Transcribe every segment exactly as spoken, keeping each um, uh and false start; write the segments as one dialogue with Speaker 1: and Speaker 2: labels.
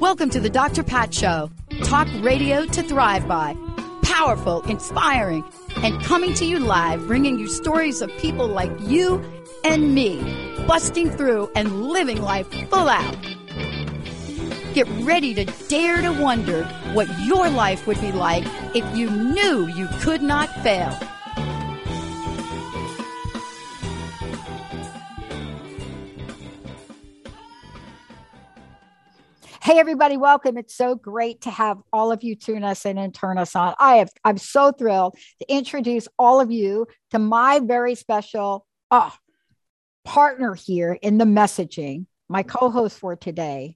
Speaker 1: Welcome to the Doctor Pat Show. Talk radio to thrive by. Powerful, inspiring, and coming to you live, bringing you stories of people like you and me, busting through and living life full out. Get ready to dare to wonder what your life would be like if you knew you could not fail.
Speaker 2: Hey, everybody, welcome. It's so great to have all of you tune us in and turn us on. I have, I'm so thrilled to introduce all of you to my very special oh, partner here in the messaging, my co-host for today.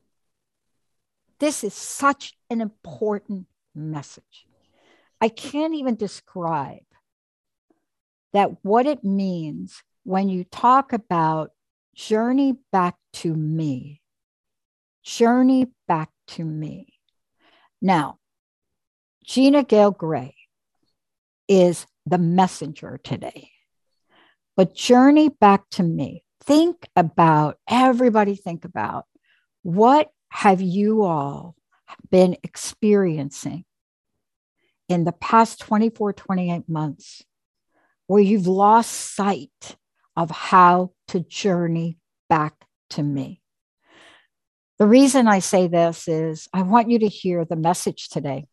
Speaker 2: This is such an important message. I can't even describe that what it means when you talk about journey back to me. Journey back to me. Now, Gina Gail Gray is the messenger today. But journey back to me. Think about, everybody think about, what have you all been experiencing in the past twenty-four, twenty-eight months where you've lost sight of how to journey back to me? The reason I say this is I want you to hear the message today.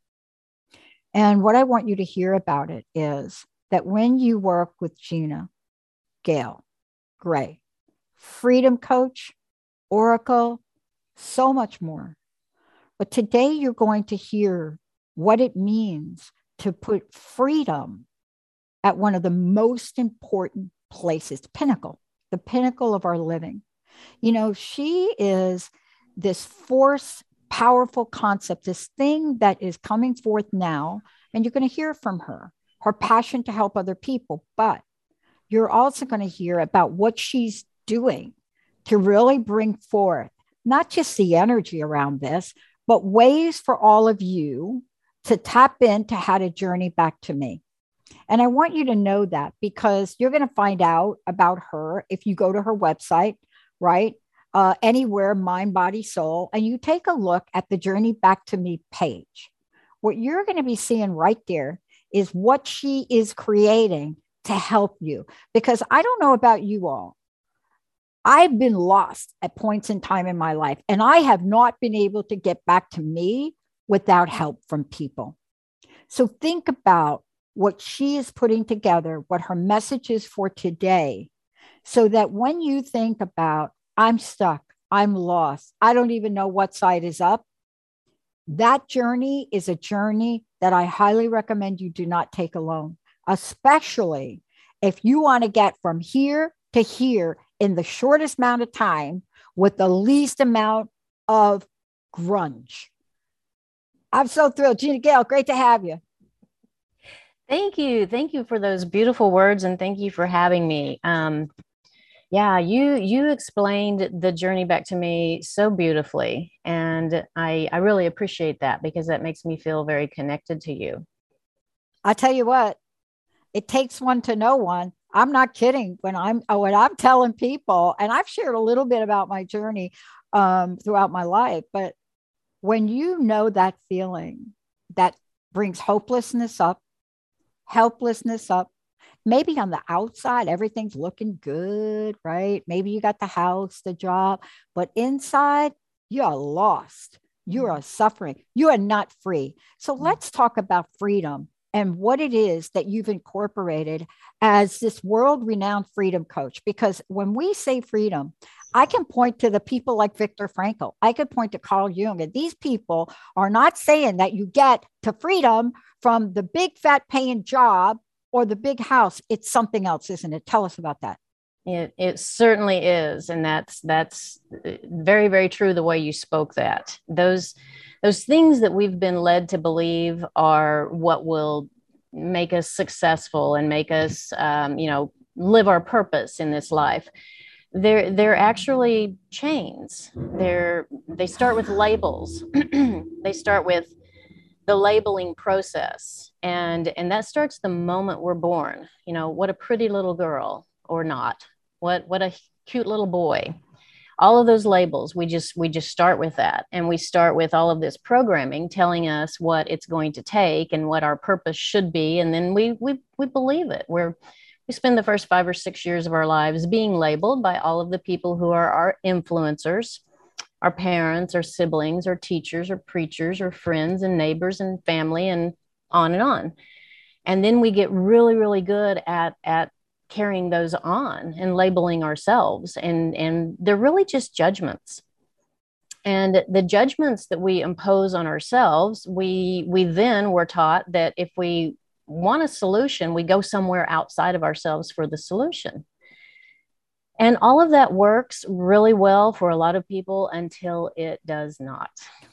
Speaker 2: And what I want you to hear about it is that when you work with Gina Gail Gray, freedom coach, oracle, so much more. But today you're going to hear what it means to put freedom at one of the most important places, the pinnacle, the pinnacle of our living. You know, she is this force, powerful concept, this thing that is coming forth now, and you're going to hear from her, her passion to help other people, but you're also going to hear about what she's doing to really bring forth not just the energy around this, but ways for all of you to tap into how to journey back to me. And I want you to know that because you're going to find out about her if you go to her website, right? Uh, anywhere, mind, body, soul, and you take a look at the Journey Back to Me page. What you're going to be seeing right there is what she is creating to help you. Because I don't know about you all. I've been lost at points in time in my life, and I have not been able to get back to me without help from people. So think about what she is putting together, what her message is for today, so that when you think about, I'm stuck, I'm lost, I don't even know what side is up, that journey is a journey that I highly recommend you do not take alone, especially if you want to get from here to here in the shortest amount of time with the least amount of grunge. I'm so thrilled. Gina Gail, great to have you.
Speaker 3: Thank you. Thank you for those beautiful words, and thank you for having me. Um, Yeah, you you explained the journey back to me so beautifully, and I I really appreciate that because that makes me feel very connected to you.
Speaker 2: I tell you what, it takes one to know one. I'm not kidding when I'm when I'm telling people, and I've shared a little bit about my journey um, throughout my life, but when you know that feeling that brings hopelessness up, helplessness up. Maybe on the outside, everything's looking good, right? Maybe you got the house, the job, but inside, you're lost. You are suffering. You are not free. So let's talk about freedom and what it is that you've incorporated as this world-renowned freedom coach. Because when we say freedom, I can point to the people like Viktor Frankl. I could point to Carl Jung. And these people are not saying that you get to freedom from the big fat paying job or the big house. It's something else, isn't it? Tell us about that.
Speaker 3: It it certainly is, and that's that's very, very true. The way you spoke that those those things that we've been led to believe are what will make us successful and make us, um, you know, live our purpose in this life. They're they're actually chains. They're they start with labels. They start with the labeling process. And, and that starts the moment we're born. You know, what a pretty little girl or not. What, what a cute little boy. all of those labels, we just we just start with that, and we start with all of this programming telling us what it's going to take and what our purpose should be, and then we we we believe it. We're we spend the first five or six years of our lives being labeled by all of the people who are our influencers, our parents, our siblings, our teachers, or preachers, or friends and neighbors and family, and on and on. And then we get really, really good at at carrying those on and labeling ourselves. And, and they're really just judgments. And the judgments that we impose on ourselves, we, we then were taught that if we want a solution, we go somewhere outside of ourselves for the solution. And all of that works really well for a lot of people until it does not.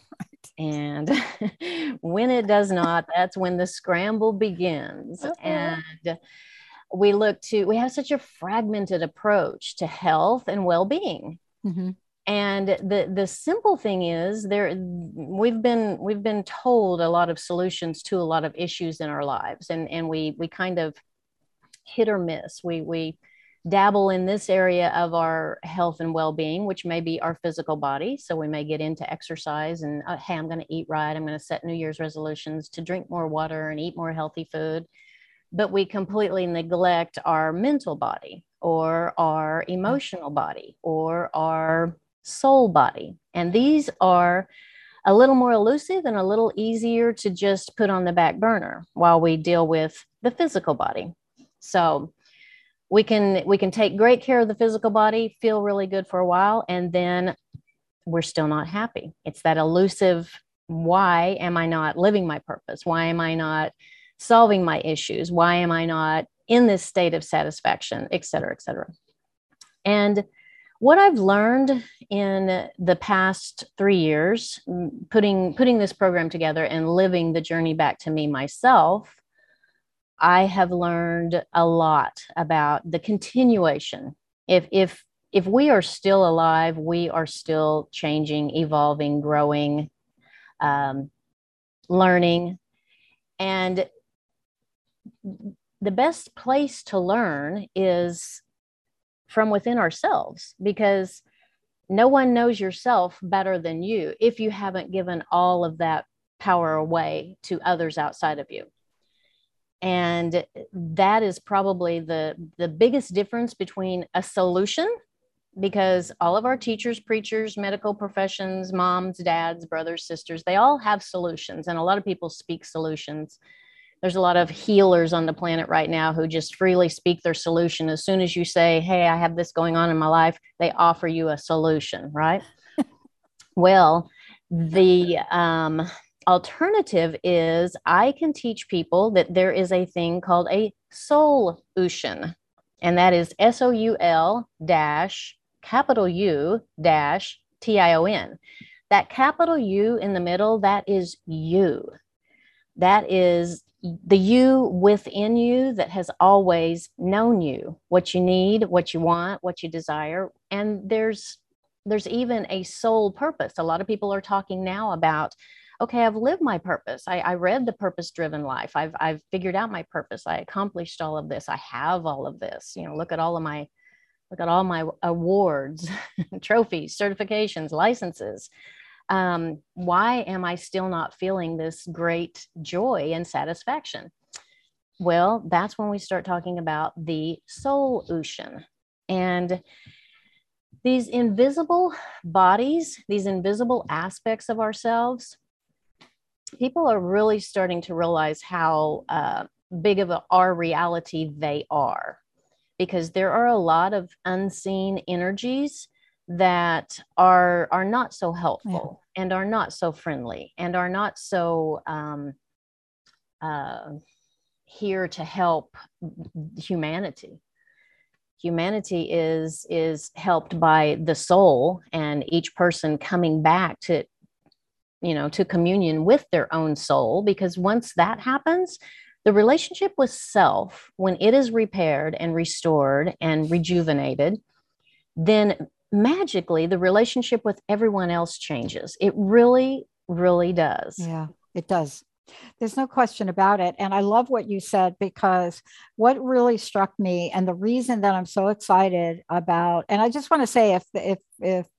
Speaker 3: And when it does not, that's when the scramble begins. Okay. And we look to, we have such a fragmented approach to health and well-being. Mm-hmm. And the, the simple thing is there, we've been, we've been told a lot of solutions to a lot of issues in our lives. And, and we, we kind of hit or miss. We, we dabble in this area of our health and well-being, which may be our physical body. So we may get into exercise and, uh, hey, I'm going to eat right. I'm going to set New Year's resolutions to drink more water and eat more healthy food. But we completely neglect our mental body or our emotional body or our soul body. And these are a little more elusive and a little easier to just put on the back burner while we deal with the physical body. So we can, we can take great care of the physical body, feel really good for a while, and then we're still not happy. It's that elusive, why am I not living my purpose? Why am I not solving my issues? Why am I not in this state of satisfaction, et cetera, et cetera. And what I've learned in the past three years, putting, putting this program together and living the journey back to me myself, I have learned a lot about the continuation. If, if, if we are still alive, we are still changing, evolving, growing, um, learning. And the best place to learn is from within ourselves, because no one knows yourself better than you if you haven't given all of that power away to others outside of you. And that is probably the, the biggest difference between a solution, because all of our teachers, preachers, medical professions, moms, dads, brothers, sisters, they all have solutions. And a lot of people speak solutions. There's a lot of healers on the planet right now who just freely speak their solution. As soon as you say, hey, I have this going on in my life, they offer you a solution, right? Well, the um, alternative is I can teach people that there is a thing called a soul-ution, and that is S O U L dash capital U dash T I O N. That capital U in the middle, that is you. That is the you within you that has always known you, what you need, what you want, what you desire. And there's there's even a soul purpose. A lot of people are talking now about, okay, I've lived my purpose. I, I read The Purpose-Driven Life. I've I've figured out my purpose. I accomplished all of this. I have all of this. You know, look at all of my look at all my awards, trophies, certifications, licenses. Um, why am I still not feeling this great joy and satisfaction? Well, that's when we start talking about the soul-ution. And these invisible bodies, these invisible aspects of ourselves, people are really starting to realize how uh, big of a, our reality they are, because there are a lot of unseen energies that are are not so helpful, yeah, and are not so friendly, and are not so um, uh, here to help humanity. Humanity is is helped by the soul, and each person coming back to, you know, to communion with their own soul, because once that happens, the relationship with self, when it is repaired and restored and rejuvenated, then magically the relationship with everyone else changes. It really, really does.
Speaker 2: Yeah, it does. There's no question about it. And I love what you said, because what really struck me, and the reason that I'm so excited about, and I just want to say, if if if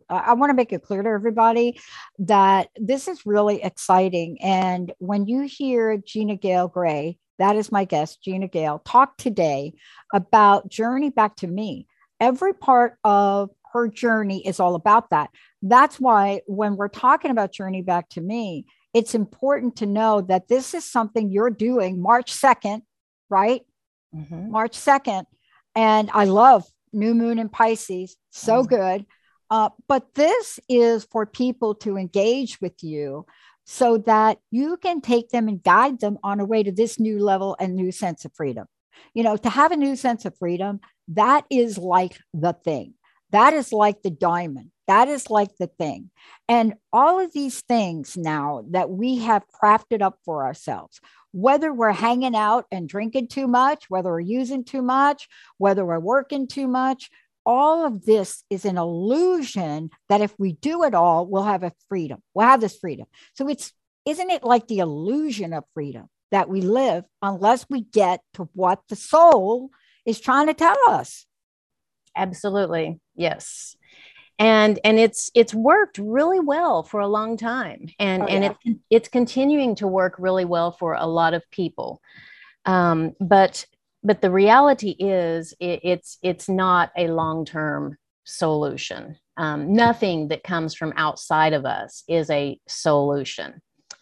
Speaker 2: I, I want to make it clear to everybody that this is really exciting. And when you hear Gina Gale Gray, that is my guest, Gina Gale, talk today about Journey Back to Me. Every part of her journey is all about that. That's why when we're talking about Journey Back to Me, it's important to know that this is something you're doing March second, right? Mm-hmm. March second. And I love New Moon in Pisces. So mm-hmm. good. Uh, but this is for people to engage with you so that you can take them and guide them on a way to this new level and new sense of freedom. You know, to have a new sense of freedom, that is like the thing. That is like the diamond. That is like the thing. And all of these things now that we have crafted up for ourselves, whether we're hanging out and drinking too much, whether we're using too much, whether we're working too much, all of this is an illusion that if we do it all, we'll have a freedom. We'll have this freedom. So it's, isn't it like the illusion of freedom that we live unless we get to what the soul is trying to tell us?
Speaker 3: Absolutely. Yes. And, and it's, it's worked really well for a long time. And, oh, yeah. and it, it's continuing to work really well for a lot of people. Um, but, but the reality is it, it's, it's not a long-term solution. Um, nothing that comes from outside of us is a solution.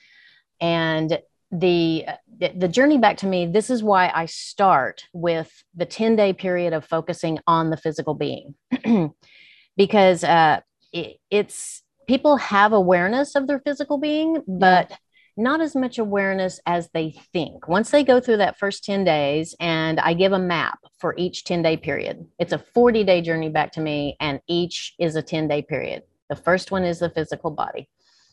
Speaker 3: And the, the journey back to me, this is why I start with the ten day period of focusing on the physical being. Because uh, it, it's people have awareness of their physical being, but yeah. not as much awareness as they think. Once they go through that first ten days, and I give a map for each ten day period, it's a forty day journey back to me, and each is a ten day period. The first one is the physical body.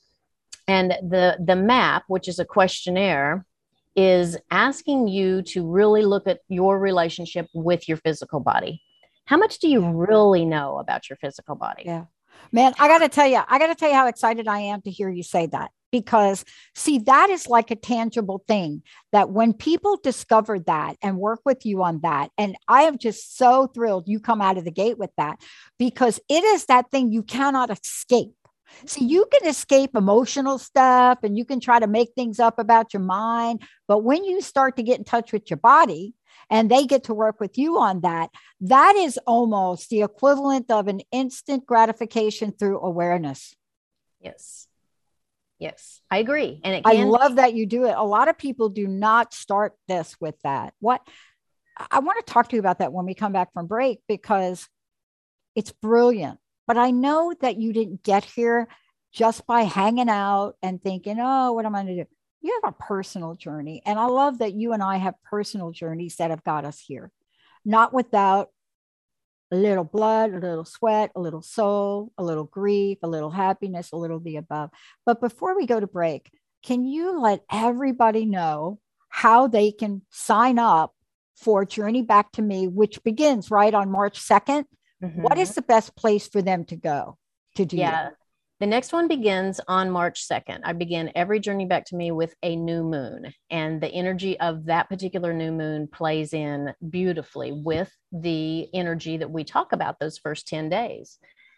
Speaker 3: And the, the map, which is a questionnaire, is asking you to really look at your relationship with your physical body. How much do you really know about your physical body?
Speaker 2: Yeah, man, I got to tell you, I got to tell you how excited I am to hear you say that, because see, that is like a tangible thing that when people discover that and work with you on that, and I am just so thrilled you come out of the gate with that, because it is that thing you cannot escape. See, you can escape emotional stuff and you can try to make things up about your mind. But when you start to get in touch with your body and they get to work with you on that, that is almost the equivalent of an instant gratification through awareness.
Speaker 3: Yes. Yes, I agree. And it
Speaker 2: I
Speaker 3: can-
Speaker 2: love that you do it. A lot of people do not start this with that. What I want to talk to you about that when we come back from break, because it's brilliant. But I know that you didn't get here just by hanging out and thinking, oh, what am I going to do? You have a personal journey. And I love that you and I have personal journeys that have got us here, not without a little blood, a little sweat, a little soul, a little grief, a little happiness, a little of the above. But before we go to break, can you let everybody know how they can sign up for Journey Back to Me, which begins right on March second? Mm-hmm. What is the best place for them to go to do
Speaker 3: yeah.
Speaker 2: that?
Speaker 3: The next one begins on March second. I begin every Journey Back to Me with a new moon, and the energy of that particular new moon plays in beautifully with the energy that we talk about those first ten days.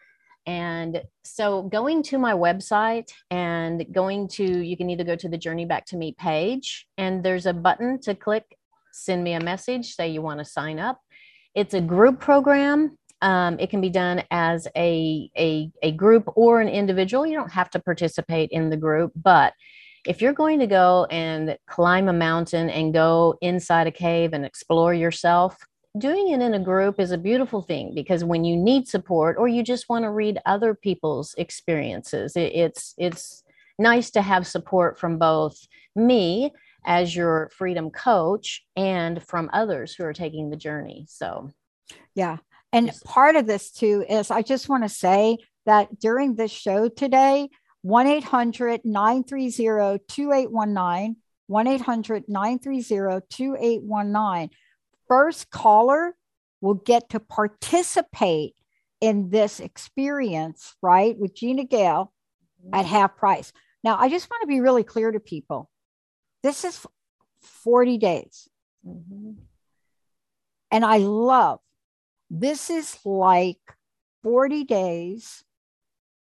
Speaker 3: And so going to my website and going to, you can either go to the Journey Back to Me page, and there's a button to click, send me a message, say you want to sign up. It's a group program. Um, it can be done as a, a, a group or an individual. You don't have to participate in the group, but if you're going to go and climb a mountain and go inside a cave and explore yourself, doing it in a group is a beautiful thing, because when you need support or you just want to read other people's experiences, it, it's, it's nice to have support from both me as your freedom coach and from others who are taking the journey. So,
Speaker 2: yeah. And part of this too is I just want to say that during this show today, one eight hundred nine three zero two eight one nine, one eight hundred nine three zero two eight one nine, first caller will get to participate in this experience, right, with Gina Gale at half price. Now, I just want to be really clear to people. This is forty days. Mm-hmm. And I love, this is like forty days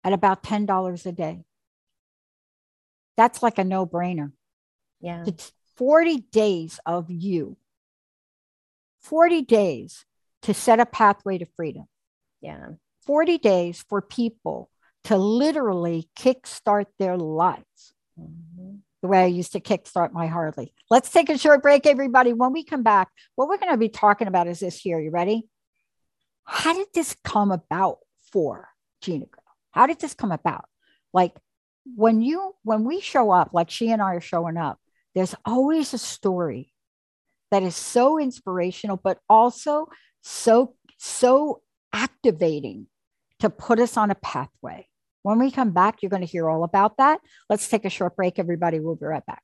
Speaker 2: at about ten dollars a day. That's like a no-brainer.
Speaker 3: Yeah.
Speaker 2: It's forty days of you, forty days to set a pathway to freedom.
Speaker 3: Yeah.
Speaker 2: forty days for people to literally kickstart their lives. Mm-hmm. The way I used to kickstart my Harley. Let's take a short break, everybody. When we come back, what we're going to be talking about is this here. You ready? How did this come about for Gina Girl? How did this come about? Like when you, when we show up, like she and I are showing up, there's always a story that is so inspirational, but also so, so activating to put us on a pathway. When we come back, you're going to hear all about that. Let's take a short break, everybody. We'll be right back.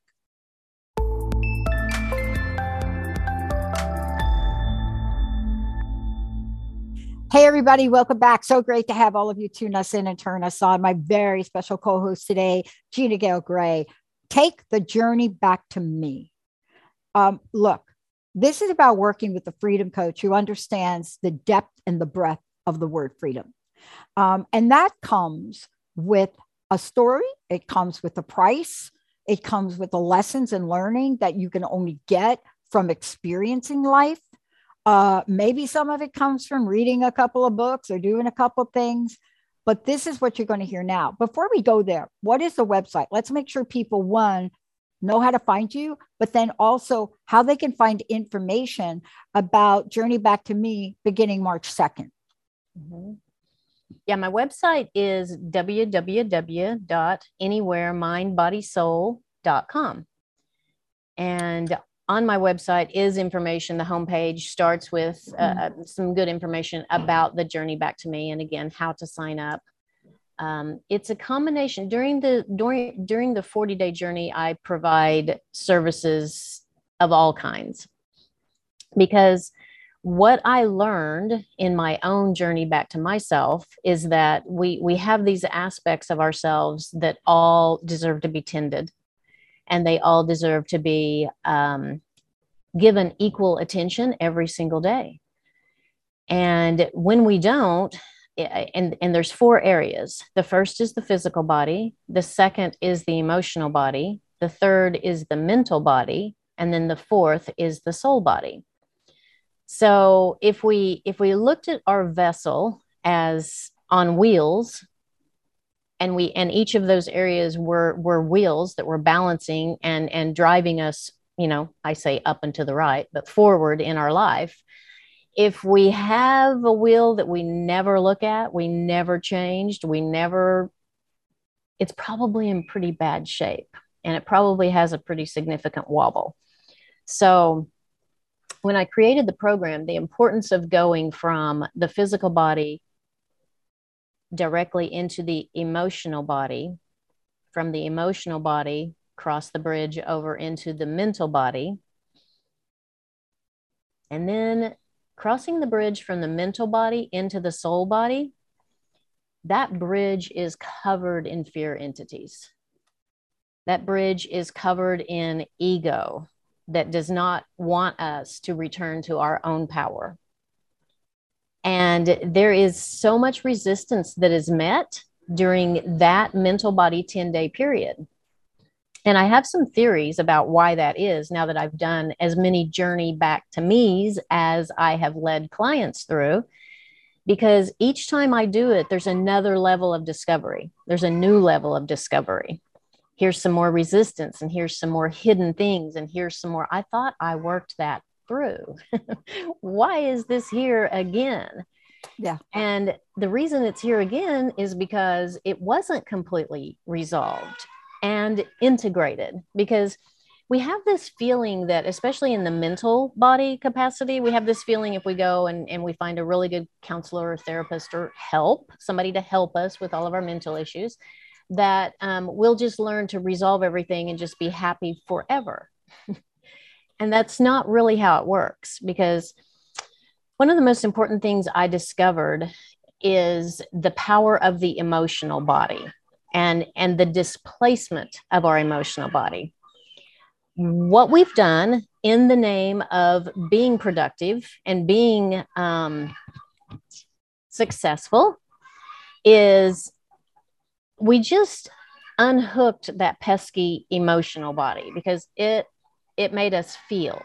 Speaker 2: Hey, everybody. Welcome back. So great to have all of you tune us in and turn us on. My very special co-host today, Gina Gail Gray. Take the journey back to me. Um, look, this is about working with a freedom coach who understands the depth and the breadth of the word freedom. Um, and that comes with a story. It comes with a price. It comes with the lessons and learning that you can only get from experiencing life. Uh, maybe some of it comes from reading a couple of books or doing a couple of things, but this is what you're going to hear now. Before we go there, what is the website? Let's make sure people, one, know how to find you, but then also how they can find information about Journey Back to Me beginning March second.
Speaker 3: Mm-hmm. Yeah, my website is w w w dot anywhere mind body soul dot com. And on my website is information. The homepage starts with uh, some good information about the Journey Back to Me, and again, how to sign up. Um, it's a combination. During the during during the forty-day journey, I provide services of all kinds, because what I learned in my own journey back to myself is that we we have these aspects of ourselves that all deserve to be tended, and they all deserve to be um, given equal attention every single day. And when we don't, and, and there's four areas. The first is the physical body. The second is the emotional body. The third is the mental body. And then the fourth is the soul body. So if we if we looked at our vessel as on wheels, and we and each of those areas were were wheels that were balancing and and driving us, you know, I say up and to the right, but forward in our life. If we have a wheel that we never look at, we never changed, we never, it's probably in pretty bad shape, and it probably has a pretty significant wobble. So when I created the program, the importance of going from the physical body directly into the emotional body, from the emotional body, cross the bridge over into the mental body, and then crossing the bridge from the mental body into the soul body, that bridge is covered in fear entities. That bridge is covered in ego that does not want us to return to our own power. And there is so much resistance that is met during that mental body ten-day period. And I have some theories about why that is now that I've done as many journey back to me's as I have led clients through, because each time I do it, there's another level of discovery. There's a new level of discovery. Here's some more resistance, and here's some more hidden things, and here's some more, I thought I worked that through. Why is this here again?
Speaker 2: Yeah.
Speaker 3: And the reason it's here again is because it wasn't completely resolved and integrated, because we have this feeling that, especially in the mental body capacity, we have this feeling if we go and, and we find a really good counselor or therapist or help, somebody to help us with all of our mental issues, that um, we'll just learn to resolve everything and just be happy forever. And that's not really how it works, because one of the most important things I discovered is the power of the emotional body and, and the displacement of our emotional body. What we've done in the name of being productive and being um, successful is we just unhooked that pesky emotional body because it it made us feel.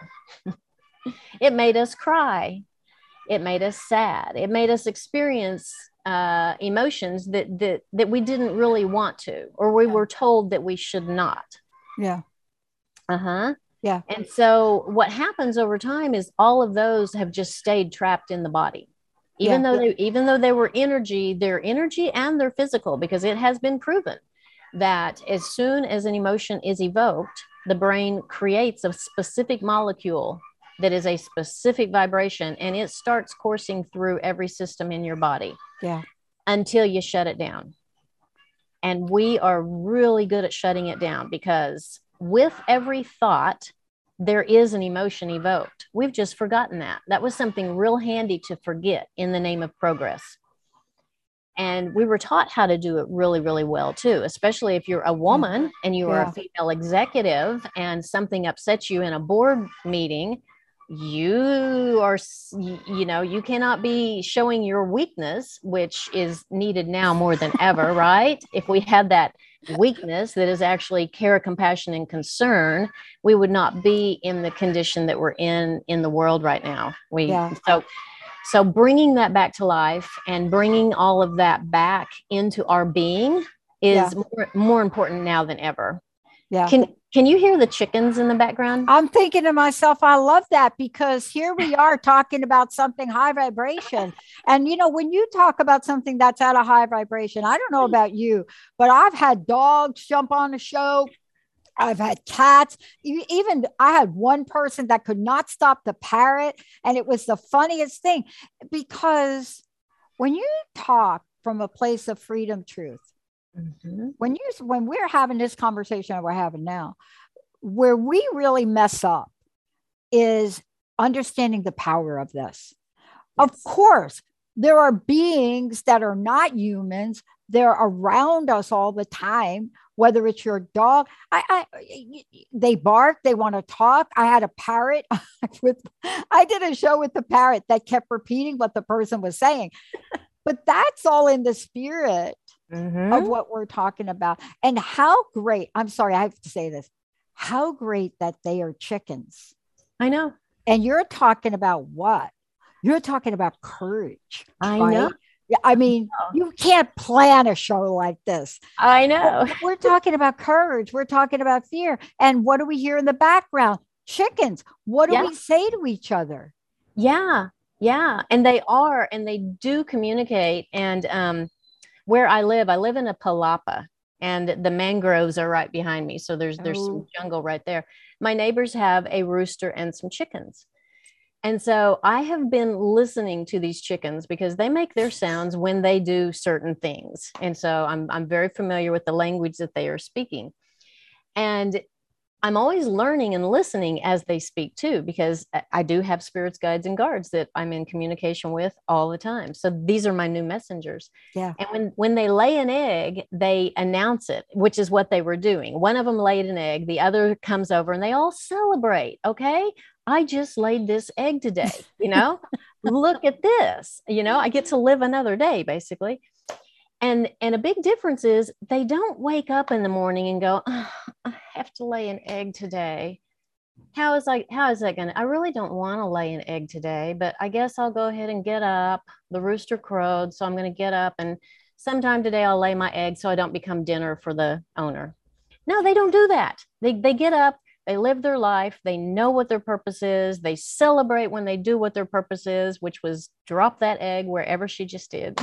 Speaker 3: It made us cry. It made us sad. It made us experience uh, emotions that, that that we didn't really want to, or we
Speaker 2: Yeah.
Speaker 3: were told that we should not.
Speaker 2: Yeah.
Speaker 3: Uh-huh.
Speaker 2: Yeah.
Speaker 3: And so what happens over time is all of those have just stayed trapped in the body. Even
Speaker 2: Yeah.
Speaker 3: though they even though they were energy, their energy and their physical, because it has been proven that as soon as an emotion is evoked, the brain creates a specific molecule that is a specific vibration, and it starts coursing through every system in your body.
Speaker 2: Yeah.
Speaker 3: Until you shut it down. And we are really good at shutting it down, because with every thought, there is an emotion evoked. We've just forgotten that. That was something real handy to forget in the name of progress. And we were taught how to do it really, really well too, especially if you're a woman and you are
Speaker 2: Yeah.
Speaker 3: a female executive and something upsets you in a board meeting. You are, you know, you cannot be showing your weakness, which is needed now more than ever, right? If we had that weakness that is actually care, compassion, and concern, we would not be in the condition that we're in in the world right now. We
Speaker 2: Yeah.
Speaker 3: so so bringing that back to life and bringing all of that back into our being is
Speaker 2: Yeah.
Speaker 3: more, more important now than ever.
Speaker 2: Yeah.
Speaker 3: Can Can you hear the chickens in the background?
Speaker 2: I'm thinking to myself, I love that, because here we are talking about something high vibration. And, you know, when you talk about something that's at a high vibration, I don't know about you, but I've had dogs jump on the show. I've had cats. E- Even I had one person that could not stop the parrot. And it was the funniest thing, because when you talk from a place of freedom, truth,
Speaker 3: Mm-hmm.
Speaker 2: when you when we're having this conversation that we're having now, where we really mess up is understanding the power of this. Of
Speaker 3: Yes.
Speaker 2: course, there are beings that are not humans. They're around us all the time, whether it's your dog. I, I they bark, they want to talk. I had a parrot with I did a show with the parrot that kept repeating what the person was saying. But that's all in the spirit
Speaker 3: Mm-hmm.
Speaker 2: of what we're talking about. And how great, I'm sorry, I have to say this, how great that they are chickens.
Speaker 3: I know.
Speaker 2: And you're talking about what? You're talking about courage.
Speaker 3: I
Speaker 2: right?
Speaker 3: know.
Speaker 2: Yeah, I mean, you can't plan a show like this.
Speaker 3: I know.
Speaker 2: But we're talking about courage. We're talking about fear. And what do we hear in the background? Chickens. What do
Speaker 3: Yeah.
Speaker 2: we say to each other?
Speaker 3: Yeah. Yeah. And they are, and they do communicate. And um, where I live, I live in a palapa, and the mangroves are right behind me. So there's there's some
Speaker 2: Oh.
Speaker 3: jungle right there. My neighbors have a rooster and some chickens. And so I have been listening to these chickens because they make their sounds when they do certain things. And so I'm I'm very familiar with the language that they are speaking. And I'm always learning and listening as they speak too, because I- I do have spirits, guides, and guards that I'm in communication with all the time. So these are my new messengers.
Speaker 2: Yeah.
Speaker 3: And when, when they lay an egg, they announce it, which is what they were doing. One of them laid an egg, the other comes over, and they all celebrate. Okay, I just laid this egg today, you know, look at this, you know, I get to live another day, basically. And, and a big difference is they don't wake up in the morning and go, oh, I have to lay an egg today. How is I, how is that going to, I really don't want to lay an egg today, but I guess I'll go ahead and get up. The rooster crowed, so I'm going to get up, and sometime today I'll lay my egg so I don't become dinner for the owner. No, they don't do that. They, they get up, they live their life. They know what their purpose is. They celebrate when they do what their purpose is, which was drop that egg wherever she just did.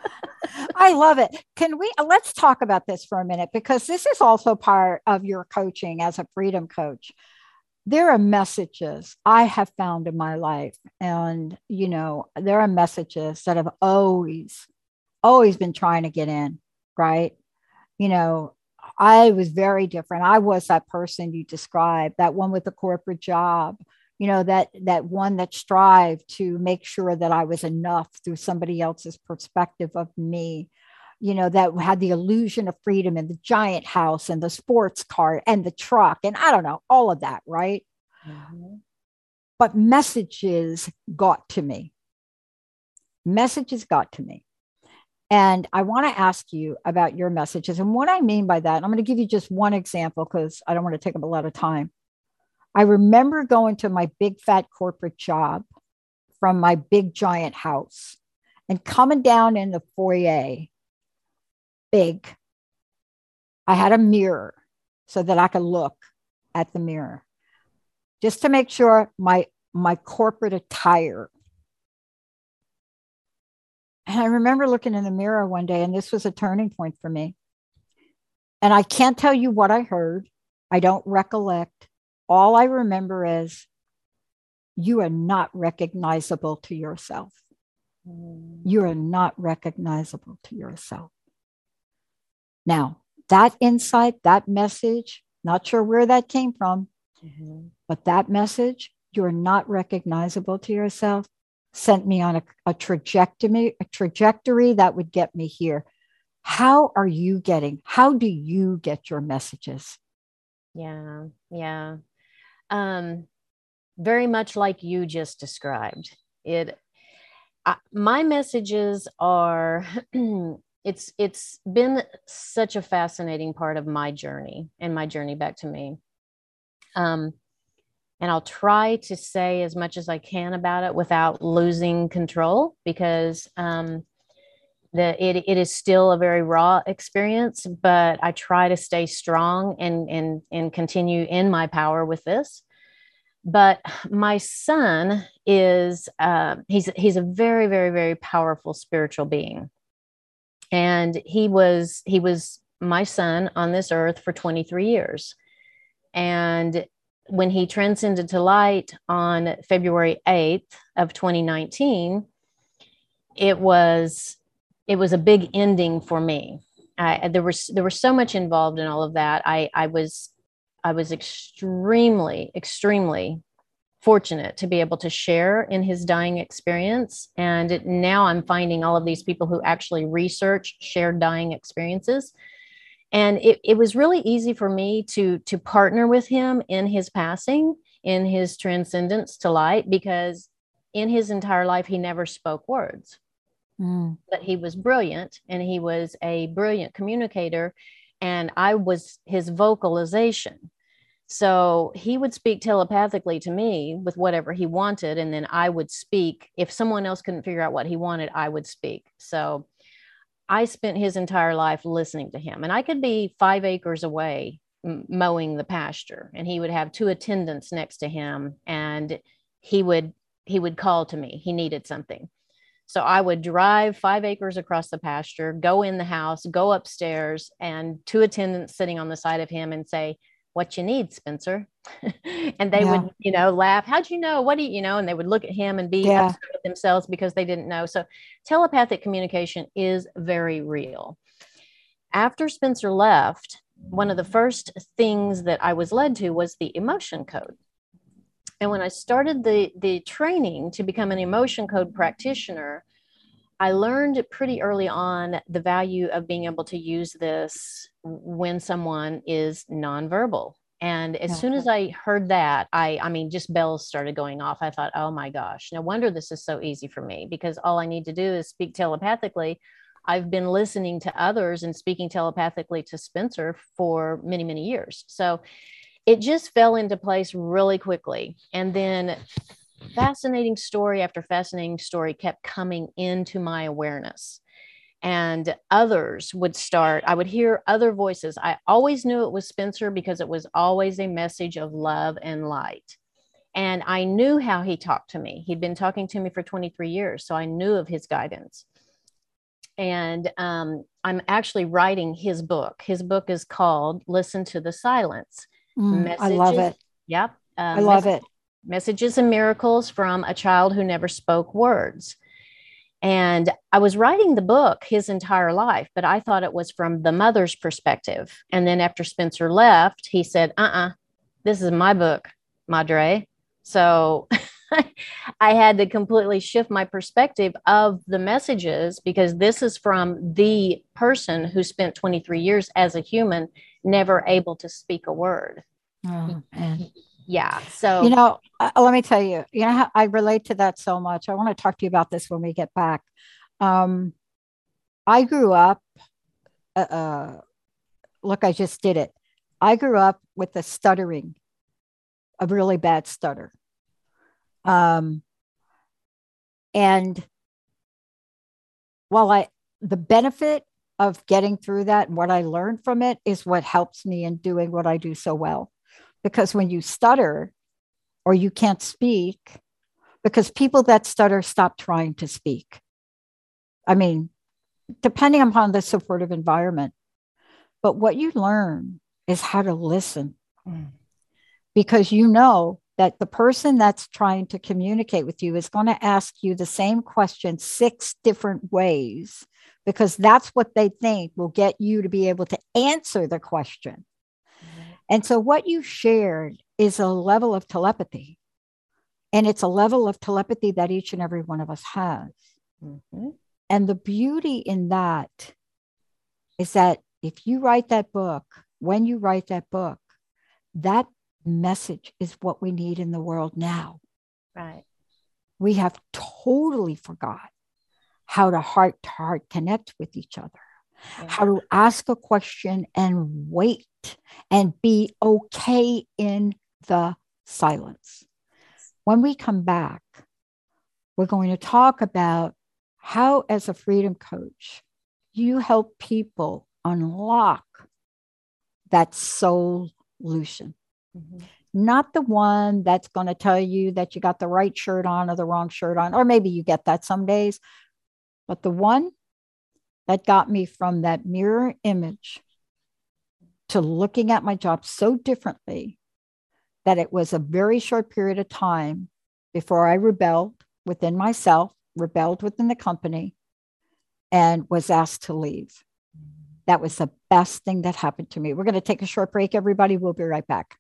Speaker 2: I love it. Can we, let's talk about this for a minute, because this is also part of your coaching as a freedom coach. There are messages I have found in my life. And, you know, there are messages that have always, always been trying to get in, right? You know, I was very different. I was that person you described, that one with the corporate job, you know, that that one that strived to make sure that I was enough through somebody else's perspective of me, you know, that had the illusion of freedom and the giant house and the sports car and the truck and I don't know, all of that, right? Mm-hmm. But messages got to me. Messages got to me. And I want to ask you about your messages. And what I mean by that, I'm going to give you just one example because I don't want to take up a lot of time. I remember going to my big fat corporate job from my big giant house and coming down in the foyer, big. I had a mirror so that I could look at the mirror just to make sure my, my corporate attire. And I remember looking in the mirror one day, and this was a turning point for me. And I can't tell you what I heard. I don't recollect. All I remember is you are not recognizable to yourself. Mm. You are not recognizable to yourself. Now, that insight, that message, not sure where that came from, mm-hmm. but that message, you're not recognizable to yourself, sent me on a, a trajectory, a trajectory that would get me here. How are you getting, how do you get your messages?
Speaker 3: Yeah, yeah. Um, very much like you just described it. I, my messages are, it's, it's been such a fascinating part of my journey and my journey back to me. Um, And I'll try to say as much as I can about it without losing control, because um, the, it, it is still a very raw experience, but I try to stay strong and, and, and continue in my power with this. But my son is, uh, he's, he's a very, very, very powerful spiritual being. And he was, he was my son on this earth for twenty-three years. And when he transcended to light on February eighth of twenty nineteen, it was, it was a big ending for me. I, there was, there was so much involved in all of that. I, I was, I was extremely, extremely fortunate to be able to share in his dying experience. And it, now I'm finding all of these people who actually research shared dying experiences. And it, it was really easy for me to, to partner with him in his passing, in his transcendence to light, because in his entire life, he never spoke words, mm. but he was brilliant, and he was a brilliant communicator, and I was his vocalization. So he would speak telepathically to me with whatever he wanted, and then I would speak. If someone else couldn't figure out what he wanted, I would speak. So I spent his entire life listening to him, and I could be five acres away m- mowing the pasture, and he would have two attendants next to him, and he would, he would call to me. He needed something. So I would drive five acres across the pasture, go in the house, go upstairs, and two attendants sitting on the side of him and say, "What you need, Spencer?" And they yeah. would, you know, laugh. "How'd you know? What do you, you know?" And they would look at him and be yeah. upset with themselves because they didn't know. So telepathic communication is very real. After Spencer left, one of the first things that I was led to was the emotion code. And when I started the, the training to become an emotion code practitioner, I learned pretty early on the value of being able to use this when someone is nonverbal. And as yeah. soon as I heard that, I, I mean, just bells started going off. I thought, oh my gosh, no wonder this is so easy for me, because all I need to do is speak telepathically. I've been listening to others and speaking telepathically to Spencer for many, many years. So it just fell into place really quickly. And then fascinating story after fascinating story kept coming into my awareness. And others would start, I would hear other voices. I always knew it was Spencer because it was always a message of love and light. And I knew how he talked to me. He'd been talking to me for twenty-three years. So I knew of his guidance. And um, I'm actually writing his book. His book is called Listen to the Silence.
Speaker 2: Mm, I love it.
Speaker 3: Yep.
Speaker 2: Uh, I love
Speaker 3: mess-
Speaker 2: it. Messages
Speaker 3: and Miracles from a Child Who Never Spoke Words. And I was writing the book his entire life, but I thought it was from the mother's perspective. And then after Spencer left, he said, uh-uh, this is my book, Madre. So I had to completely shift my perspective of the messages, because this is from the person who spent twenty-three years as a human, never able to speak a word.
Speaker 2: Oh, man.
Speaker 3: Yeah. So,
Speaker 2: you know, uh, let me tell you, you know, how I relate to that so much. I want to talk to you about this when we get back. Um, I grew up, uh, uh, look, I just did it. I grew up with a stuttering, a really bad stutter. Um, and while I, the benefit of getting through that and what I learned from it is what helps me in doing what I do so well. Because when you stutter or you can't speak, because people that stutter stop trying to speak. I mean, depending upon the supportive environment. But what you learn is how to listen. Mm. Because you know that the person that's trying to communicate with you is going to ask you the same question six different ways, because that's what they think will get you to be able to answer the question. Mm-hmm. And so what you shared is a level of telepathy. And it's a level of telepathy that each and every one of us has. Mm-hmm. And the beauty in that is that if you write that book, when you write that book, that message is what we need in the world now.
Speaker 3: Right.
Speaker 2: We have totally forgot how to heart to heart connect with each other, yeah. How to ask a question and wait and be okay in the silence. When we come back, we're going to talk about how, as a freedom coach, you help people unlock that solution. Mm-hmm. Not the one that's going to tell you that you got the right shirt on or the wrong shirt on, or maybe you get that some days, but the one that got me from that mirror image to looking at my job so differently that it was a very short period of time before I rebelled within myself, rebelled within the company, and was asked to leave. That was the best thing that happened to me. We're going to take a short break, everybody. We'll be right back.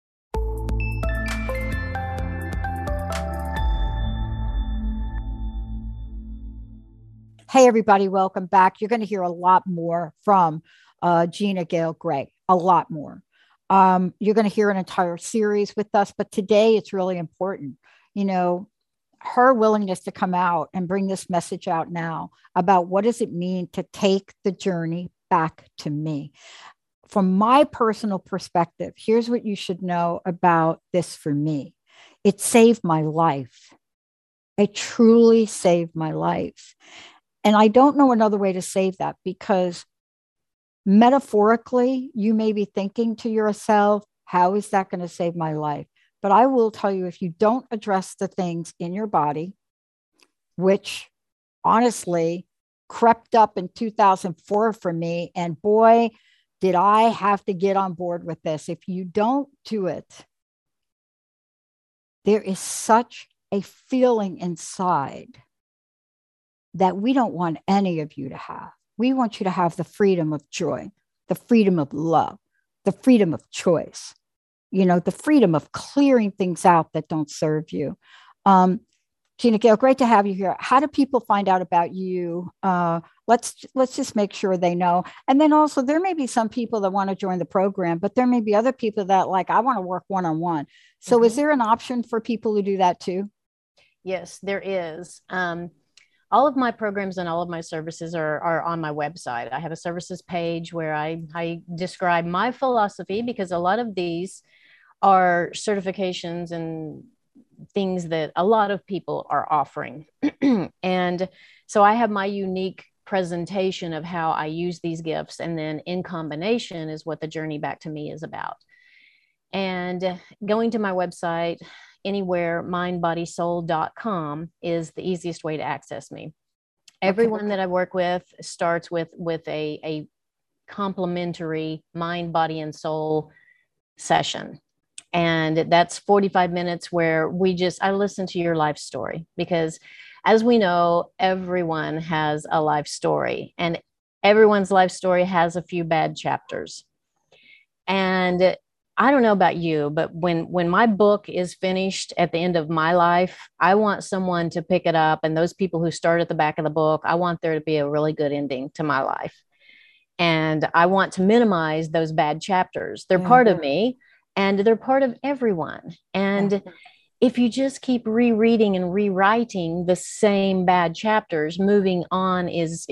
Speaker 2: Hey, everybody, welcome back. You're going to hear a lot more from uh, Gina Gale Gray, a lot more. Um, you're going to hear an entire series with us, but today it's really important. You know, her willingness to come out and bring this message out now about what does it mean to take the journey back to me. From my personal perspective, here's what you should know about this for me. It saved my life. It truly saved my life. And I don't know another way to save that, because metaphorically, you may be thinking to yourself, how is that going to save my life? But I will tell you, if you don't address the things in your body, which honestly crept up in two thousand four for me, and boy, did I have to get on board with this. If you don't do it, there is such a feeling inside that we don't want any of you to have. We want you to have the freedom of joy, the freedom of love, the freedom of choice, you know, the freedom of clearing things out that don't serve you. Um, Gina Gale, great to have you here. How do people find out about you? Uh, let's let's just make sure they know. And then also, there may be some people that want to join the program, but there may be other people that like, I want to work one-on-one. So mm-hmm. Is there an option for people who do that too?
Speaker 3: Yes, there is. Um, all of my programs and all of my services are, are on my website. I have a services page where I, I describe my philosophy, because a lot of these are certifications and things that a lot of people are offering. And so I have my unique presentation of how I use these gifts. And then in combination is what the journey back to me is about. And going to my website, anywhere, mind body soul dot com is the easiest way to access me. Everyone okay. that I work with starts with, with a, a complimentary mind, body, and soul session. And that's forty-five minutes where we just, I listen to your life story, because as we know, everyone has a life story, and everyone's life story has a few bad chapters. And I don't know about you, but when, when my book is finished at the end of my life, I want someone to pick it up. And those people who start at the back of the book, I want there to be a really good ending to my life. And I want to minimize those bad chapters. They're mm-hmm. part of me, and they're part of everyone. And mm-hmm. if you just keep rereading and rewriting the same bad chapters, moving on is, is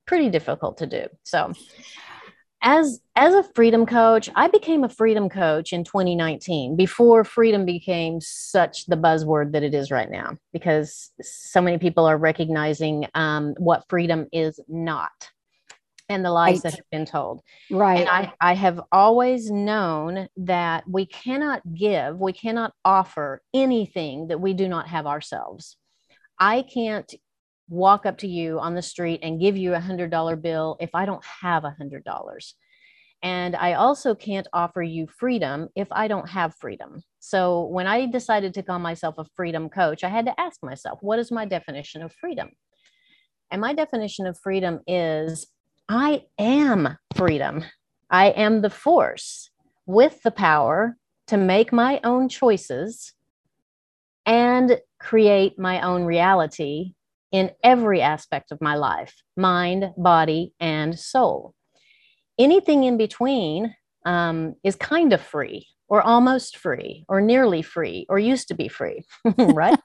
Speaker 3: pretty difficult to do. So as, as a freedom coach, I became a freedom coach in twenty nineteen, before freedom became such the buzzword that it is right now, because so many people are recognizing um, what freedom is not, and the lies right. that have been told.
Speaker 2: Right.
Speaker 3: And I, I have always known that we cannot give, we cannot offer anything that we do not have ourselves. I can't walk up to you on the street and give you a hundred dollar bill if I don't have a hundred dollars. And I also can't offer you freedom if I don't have freedom. So when I decided to call myself a freedom coach, I had to ask myself, what is my definition of freedom? And my definition of freedom is I am freedom. I am the force with the power to make my own choices and create my own reality in every aspect of my life, mind, body, and soul. Anything in between um, is kind of free, or almost free, or nearly free, or used to be free, right?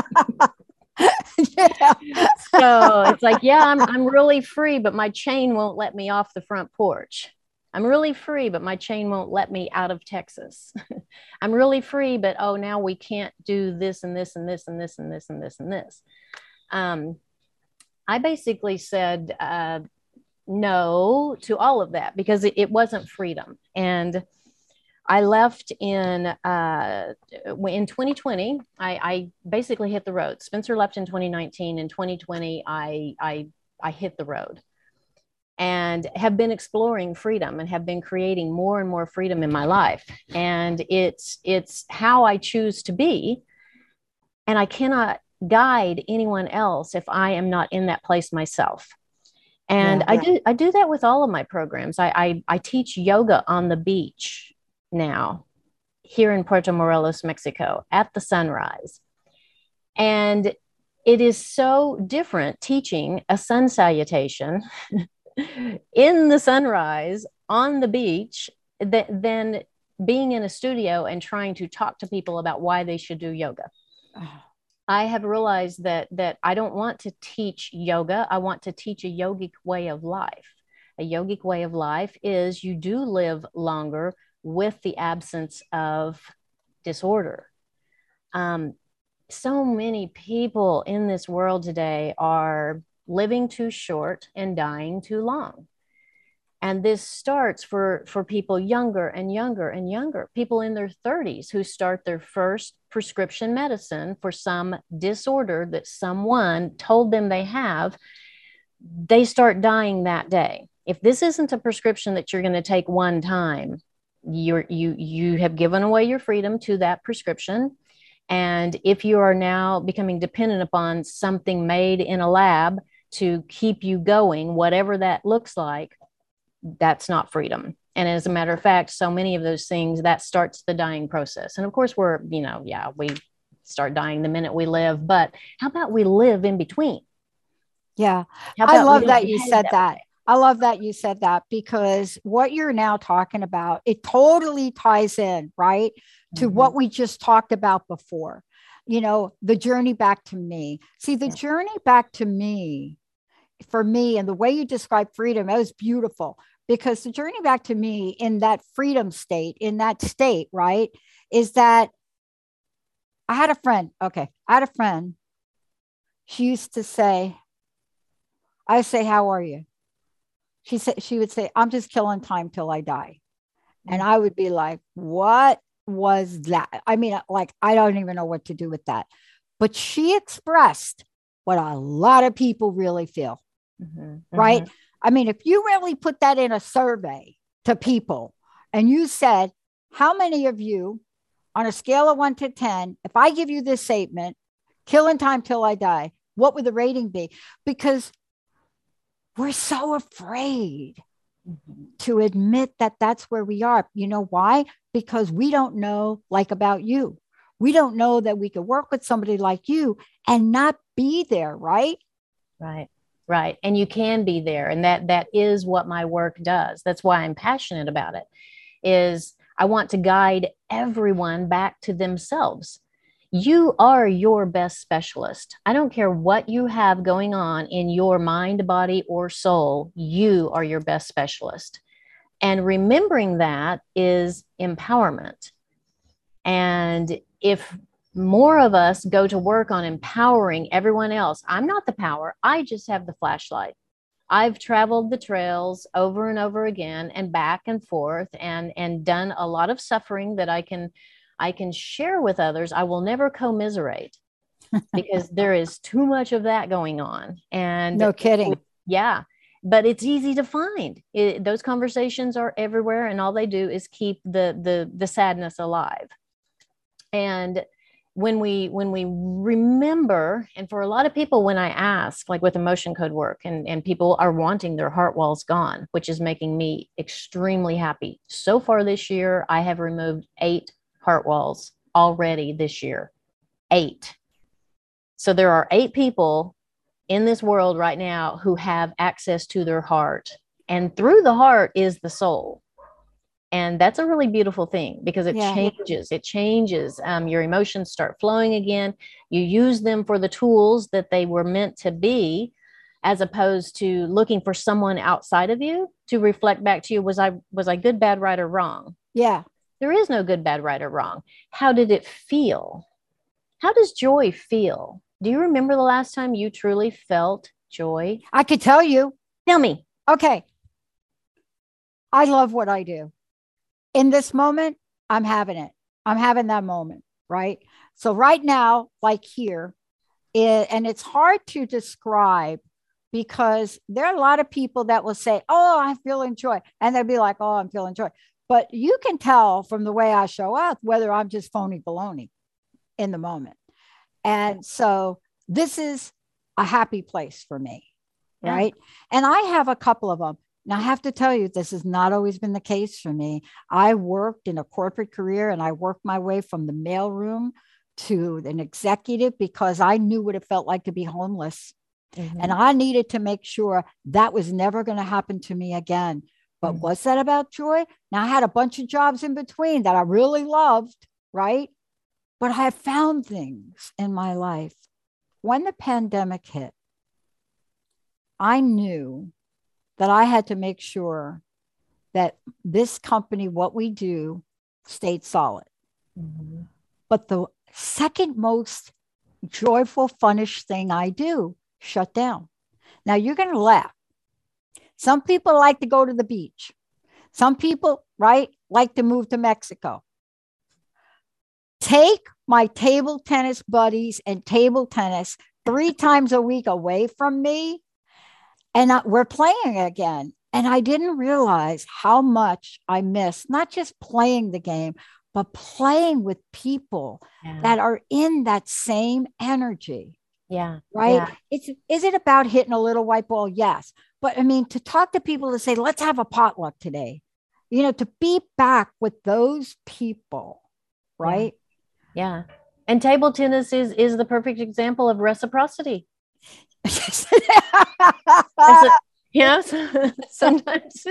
Speaker 3: Yeah. So it's like, yeah, I'm, I'm really free, but my chain won't let me off the front porch. I'm really free, but my chain won't let me out of Texas. I'm really free, but oh, now we can't do this and this and this and this and this and this and this. Um, I basically said uh, no to all of that because it, it wasn't freedom. And I left in uh, in twenty twenty. I, I basically hit the road. Spencer left in twenty nineteen. In twenty twenty, I I I hit the road, and have been exploring freedom and have been creating more and more freedom in my life. And it's it's how I choose to be, and I cannot guide anyone else if I am not in that place myself. And yeah, I yeah. do I do that with all of my programs. I, I I teach yoga on the beach now here in Puerto Morelos, Mexico, at the sunrise. And it is so different teaching a sun salutation in the sunrise on the beach th- than being in a studio and trying to talk to people about why they should do yoga. Oh. I have realized that that I don't want to teach yoga. I want to teach a yogic way of life. A yogic way of life is you do live longer with the absence of disorder. Um, so many people in this world today are living too short and dying too long. And this starts for, for people younger and younger and younger, people in their thirties who start their first prescription medicine for some disorder that someone told them they have. They start dying that day. If this isn't a prescription that you're going to take one time, you're, you, you have given away your freedom to that prescription. And if you are now becoming dependent upon something made in a lab to keep you going, whatever that looks like, that's not freedom. And as a matter of fact, so many of those things, that starts the dying process. And of course, we're, you know, yeah, we start dying the minute we live, but how about we live in between?
Speaker 2: Yeah. I love that you said that. I love that you said that, because what you're now talking about, it totally ties in, right, to mm-hmm. what we just talked about before. You know, the journey back to me. See, the yeah. journey back to me, for me, and the way you describe freedom, that was beautiful, because the journey back to me in that freedom state, in that state, right, is that I had a friend. Okay. I had a friend. She used to say, I say, how are you? She said, she would say, I'm just killing time till I die. And I would be like, what was that? I mean, like, I don't even know what to do with that. But she expressed what a lot of people really feel, mm-hmm, right? Mm-hmm. I mean, if you really put that in a survey to people and you said, how many of you on a scale of one to ten, if I give you this statement, killing time till I die, what would the rating be? Because we're so afraid mm-hmm. to admit that that's where we are. You know why? Because we don't know, like about you. We don't know that we could work with somebody like you and not be there, right?
Speaker 3: Right, right. And you can be there. And that that is what my work does. That's why I'm passionate about it, is I want to guide everyone back to themselves. You are your best specialist. I don't care what you have going on in your mind, body, or soul. You are your best specialist. And remembering that is empowerment. And if more of us go to work on empowering everyone else, I'm not the power. I just have the flashlight. I've traveled the trails over and over again and back and forth and, and done a lot of suffering that I can I can share with others. I will never commiserate because there is too much of that going on. And
Speaker 2: no kidding.
Speaker 3: Yeah. But it's easy to find. It, those conversations are everywhere, and all they do is keep the the the sadness alive. And when we when we remember, and for a lot of people, when I ask, like with emotion code work, and, and people are wanting their heart walls gone, which is making me extremely happy. So far this year, I have removed eight heart walls already this year. Eight. So there are eight people in this world right now who have access to their heart. And through the heart is the soul. And that's a really beautiful thing because it yeah. changes. It changes. Um, your emotions start flowing again. You use them for the tools that they were meant to be, as opposed to looking for someone outside of you to reflect back to you. Was I, was I good, bad, right, or wrong?
Speaker 2: Yeah.
Speaker 3: There is no good, bad, right, or wrong. How did it feel? How does joy feel? Do you remember the last time you truly felt joy?
Speaker 2: I could tell you.
Speaker 3: Tell me.
Speaker 2: Okay. I love what I do. In this moment, I'm having it. I'm having that moment, right? So right now, like here, it, and it's hard to describe because there are a lot of people that will say, oh, I'm feeling joy. And they'll be like, oh, I'm feeling joy. But you can tell from the way I show up whether I'm just phony baloney in the moment. And so this is a happy place for me, yeah. right? And I have a couple of them. Now, I have to tell you, this has not always been the case for me. I worked in a corporate career and I worked my way from the mailroom to an executive because I knew what it felt like to be homeless. Mm-hmm. And I needed to make sure that was never going to happen to me again. But what's that about joy? Now, I had a bunch of jobs in between that I really loved, right? But I have found things in my life. When the pandemic hit, I knew that I had to make sure that this company, what we do, stayed solid. Mm-hmm. But the second most joyful, funnish thing I do, shut down. Now, you're going to laugh. Some people like to go to the beach. Some people, right, like to move to Mexico. Take my table tennis buddies and table tennis three times a week away from me, and I, we're playing again. And I didn't realize how much I missed, not just playing the game, but playing with people yeah. that are in that same energy.
Speaker 3: Yeah.
Speaker 2: Right.
Speaker 3: Yeah.
Speaker 2: It's, is it about hitting a little white ball? Yes. But I mean, to talk to people to say, let's have a potluck today, you know, to be back with those people. Right.
Speaker 3: Yeah. yeah. And table tennis is, is the perfect example of reciprocity. Yes. Sometimes.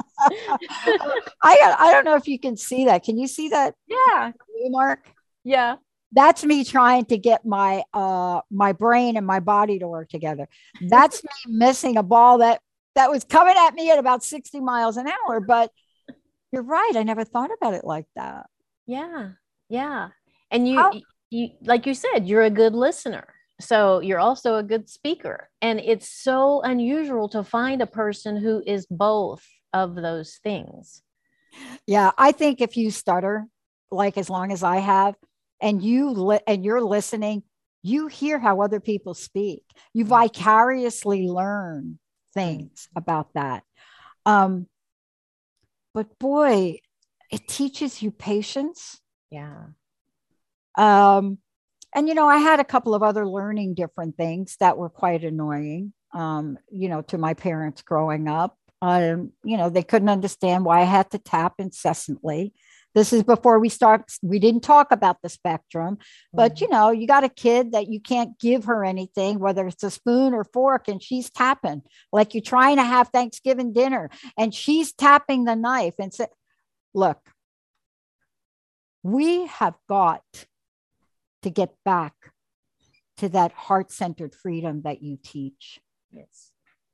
Speaker 2: I, I don't know if you can see that. Can you see that?
Speaker 3: Yeah.
Speaker 2: Mark?
Speaker 3: Yeah.
Speaker 2: That's me trying to get my uh my brain and my body to work together. That's me missing a ball that that was coming at me at about sixty miles an hour. But you're right. I never thought about it like that.
Speaker 3: Yeah. Yeah. And you,
Speaker 2: How-
Speaker 3: you, like you said, you're a good listener. So you're also a good speaker. And it's so unusual to find a person who is both of those things.
Speaker 2: Yeah. I think if you stutter, like as long as I have, and you li- and you're listening, you hear how other people speak. You vicariously learn things about that. Um, but boy, it teaches you patience.
Speaker 3: Yeah.
Speaker 2: Um, and, you know, I had a couple of other learning different things that were quite annoying, um, you know, to my parents growing up. Um, you know, they couldn't understand why I had to tap incessantly. This is before we start, we didn't talk about the spectrum, but you know, you got a kid that you can't give her anything, whether it's a spoon or fork, and she's tapping like you're trying to have Thanksgiving dinner and she's tapping the knife and say, look, we have got to get back to that heart-centered freedom that you teach.
Speaker 3: Yes.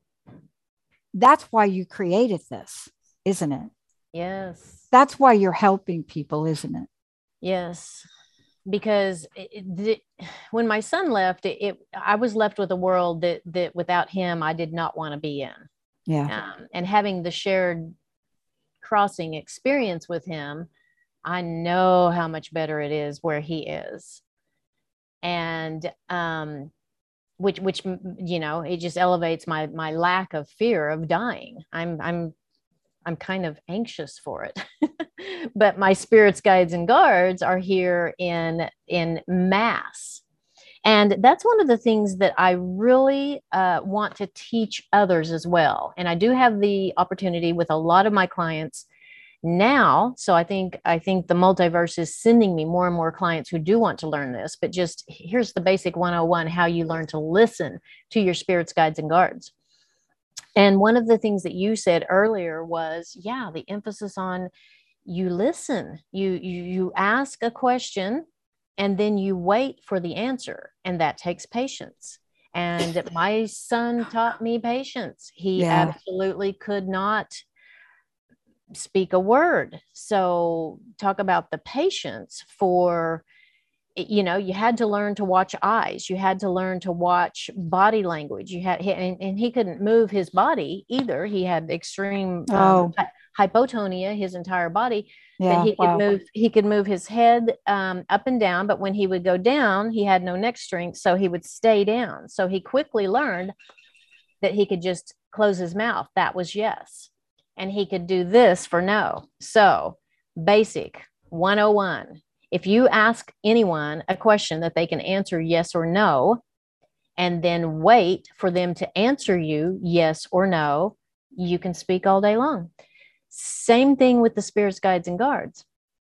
Speaker 2: That's why you created this, isn't it?
Speaker 3: Yes.
Speaker 2: That's why you're helping people, isn't it?
Speaker 3: Yes. Because it, it, when my son left, it, it, I was left with a world that, that without him, I did not want to be in.
Speaker 2: Yeah.
Speaker 3: Um, and having the shared crossing experience with him, I know how much better it is where he is. And, um, which, which, you know, it just elevates my, my lack of fear of dying. I'm, I'm, I'm kind of anxious for it, but my spirits, guides, and guards are here in, in mass. And that's one of the things that I really uh, want to teach others as well. And I do have the opportunity with a lot of my clients now. So I think, I think the multiverse is sending me more and more clients who do want to learn this, but just here's the basic one oh one, how you learn to listen to your spirits, guides, and guards. And one of the things that you said earlier was, yeah, the emphasis on you listen, you, you, you ask a question and then you wait for the answer. And that takes patience. And my son taught me patience. He
Speaker 2: Yeah.
Speaker 3: absolutely could not speak a word. So talk about the patience for, you know, you had to learn to watch eyes. You had to learn to watch body language. You had, and, and he couldn't move his body either. He had extreme um,
Speaker 2: Oh.
Speaker 3: hypotonia, his entire body.
Speaker 2: Yeah,
Speaker 3: But he
Speaker 2: wow.
Speaker 3: could move, he could move his head um, up and down, but when he would go down, he had no neck strength. So he would stay down. So he quickly learned that he could just close his mouth. That was yes. And he could do this for no. So basic one oh one. If you ask anyone a question that they can answer yes or no, and then wait for them to answer you yes or no, you can speak all day long. Same thing with the spirits, guides, and guards.